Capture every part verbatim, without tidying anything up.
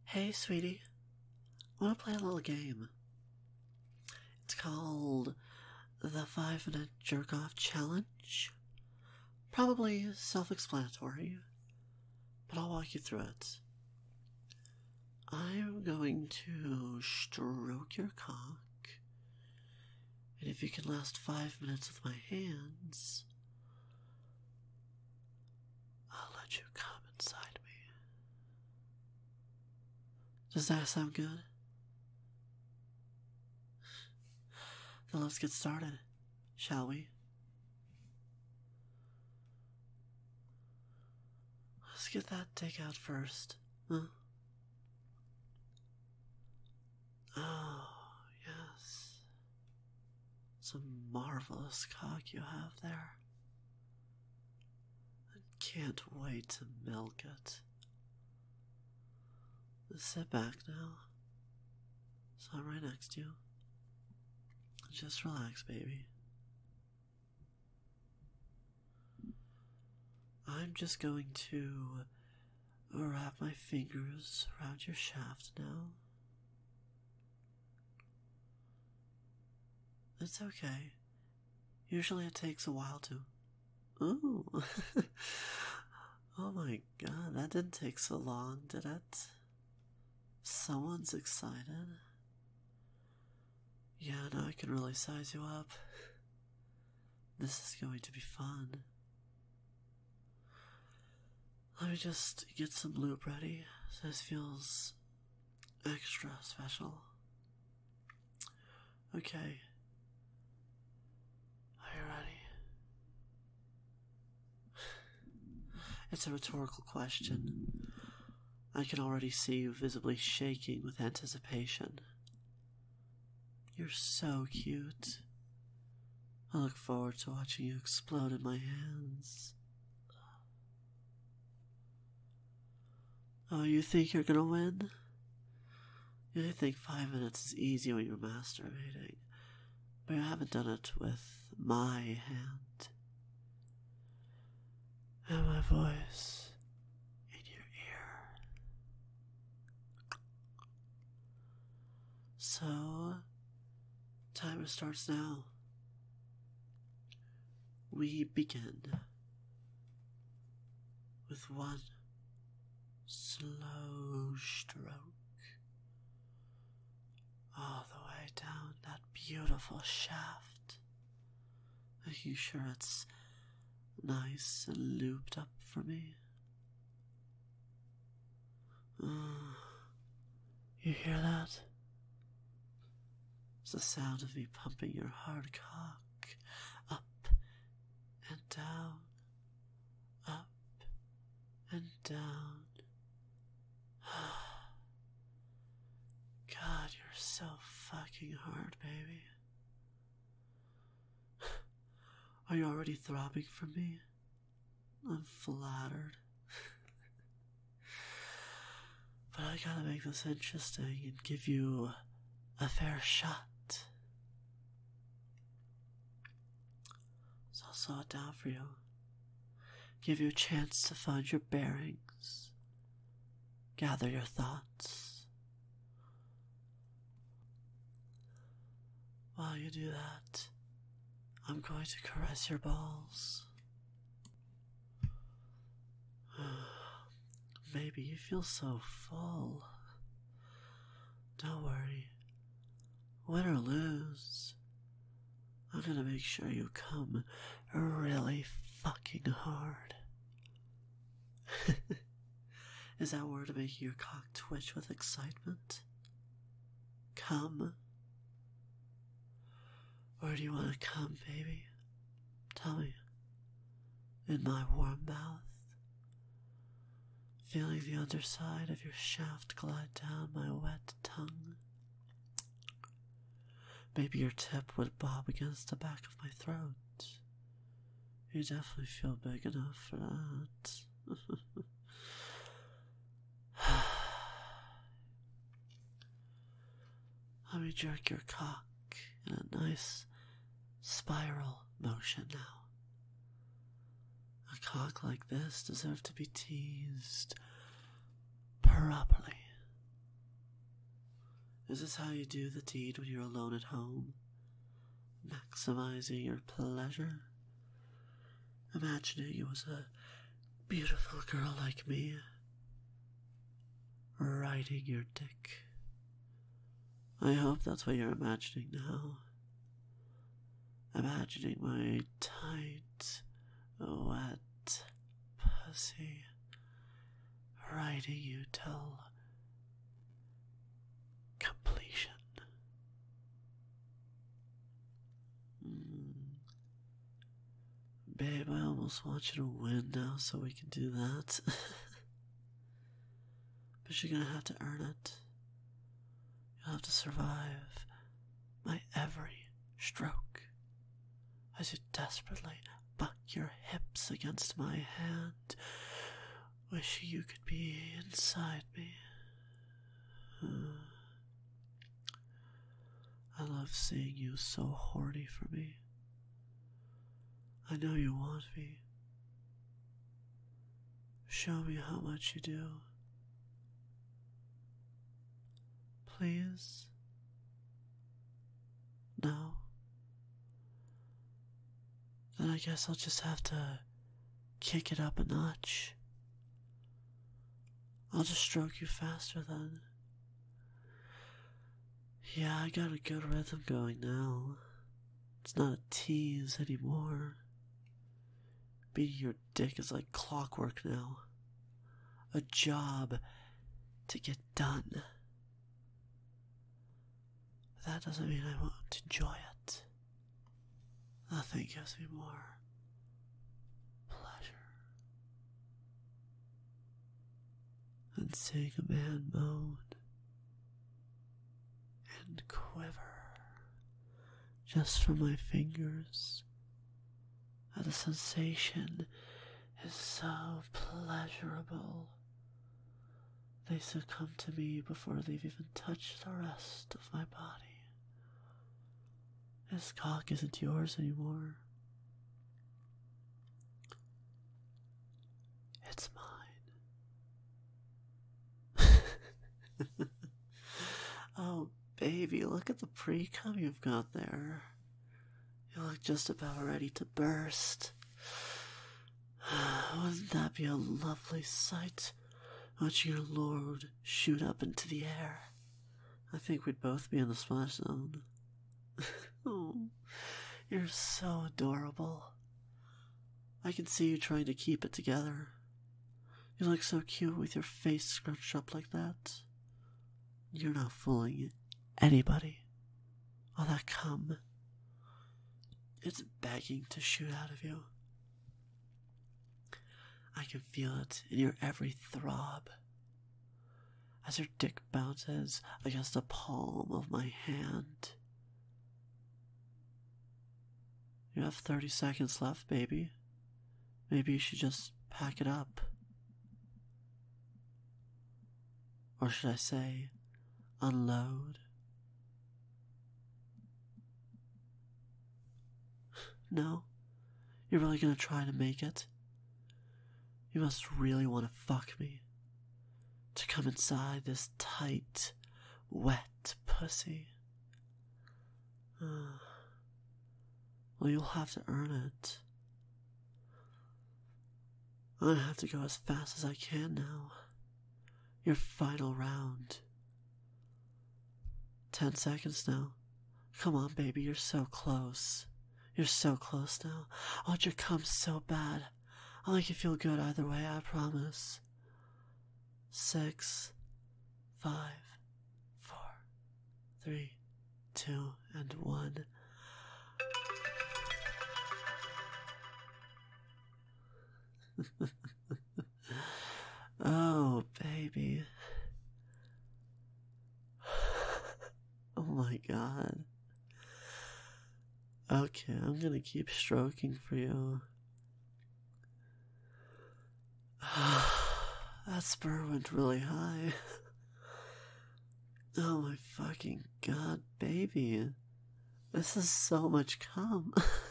Hey, sweetie. I want to play a little game. It's called the Five Minute Jerk Off Challenge. Probably self explanatory, but I'll walk you through it. I'm going to stroke your cock, and if you can last five minutes with my hands, I'll let you come inside me. Does that sound good? Then let's get started, shall we? Let's get that dick out first, huh? Oh, yes. It's a marvelous cock you have there. I can't wait to milk it. Sit back now. So I'm right next to you. Just relax, baby. I'm just going to wrap my fingers around your shaft now. It's okay. Usually it takes a while to... Ooh. Oh my god, that didn't take so long, did it? Someone's excited. Yeah, now I can really size you up. This is going to be fun. Let me just get some lube ready, so this feels extra special. Okay. Are you ready? It's a rhetorical question. I can already see you visibly shaking with anticipation. You're so cute. I look forward to watching you explode in my hands. Oh, you think you're gonna win? You think five minutes is easy when you're masturbating, but you haven't done it with my hand. And my voice in your ear. So, timer starts now. We begin with one slow stroke all the way down that beautiful shaft, making sure it's nice and lubed up for me. Uh, you hear that? It's the sound of me pumping your hard cock up and down, up and down. God, you're so fucking hard, baby. Are you already throbbing for me? I'm flattered. But I gotta make this interesting and give you a fair shot. So I'll slow it down for you. Give you a chance to find your bearings. Gather your thoughts. While you do that, I'm going to caress your balls. Baby, you feel so full. Don't worry. Win or lose, I'm gonna make sure you come really fucking hard. Is that word making your cock twitch with excitement? Come? Or do you want to come, baby? Tell me. In my warm mouth? Feeling the underside of your shaft glide down my wet tongue? Maybe your tip would bob against the back of my throat. You definitely feel big enough for that. Let me jerk your cock in a nice spiral motion now. A cock like this deserves to be teased properly. Is this how you do the deed when you're alone at home? Maximizing your pleasure? Imagining it was a beautiful girl like me riding your dick. I hope that's what you're imagining now. Imagining my tight, wet pussy riding you till completion. Mm. Babe, I almost want you to win now so we can do that. But you're gonna have to earn it. You'll have to survive my every stroke as you desperately buck your hips against my hand, wishing you could be inside me. I love seeing you so horny for me. I know you want me. Show me how much you do. Please? No? Then I guess I'll just have to kick it up a notch. I'll just stroke you faster then. Yeah, I got a good rhythm going now. It's not a tease anymore. Beating your dick is like clockwork now. A job to get done. But that doesn't mean I won't enjoy it. Nothing gives me more pleasure than seeing a man moan and quiver just from my fingers. And the sensation is so pleasurable. They succumb to me before they've even touched the rest of my body. This cock isn't yours anymore. It's mine. Oh, baby, look at the pre-cum you've got there. You look just about ready to burst. Wouldn't that be a lovely sight? Watching your lord shoot up into the air. I think we'd both be in the splash zone. Oh, you're so adorable. I can see you trying to keep it together. You look so cute with your face scrunched up like that. You're not fooling anybody. All that cum, it's begging to shoot out of you. I can feel it in your every throb as your dick bounces against the palm of my hand. You have thirty seconds left, baby. Maybe you should just pack it up. Or should I say, unload? No? You're really gonna try to make it? You must really want to fuck me. To come inside this tight, wet pussy. Uh, well, you'll have to earn it. I'm gonna have to go as fast as I can now. Your final round. Ten seconds now. Come on, baby, you're so close. You're so close now. I want your cum so bad. I'll make you feel good either way, I promise. Six, five, four, three, two, and one. Oh, baby. Oh my god. Okay, I'm gonna keep stroking for you. That spur went really high. Oh my fucking god, baby. This is so much cum.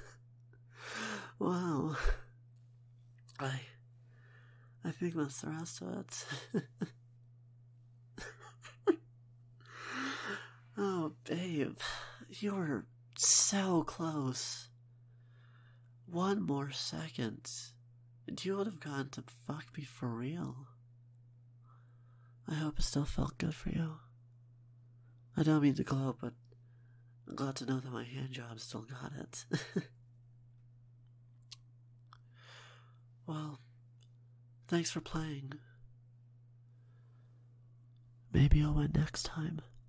Wow. I... I think that's the rest of it. Oh, babe, you were so close. One more second, and you would have gone to fuck me for real. I hope it still felt good for you. I don't mean to gloat, but I'm glad to know that my handjob still got it. Well, thanks for playing. Maybe I'll win next time.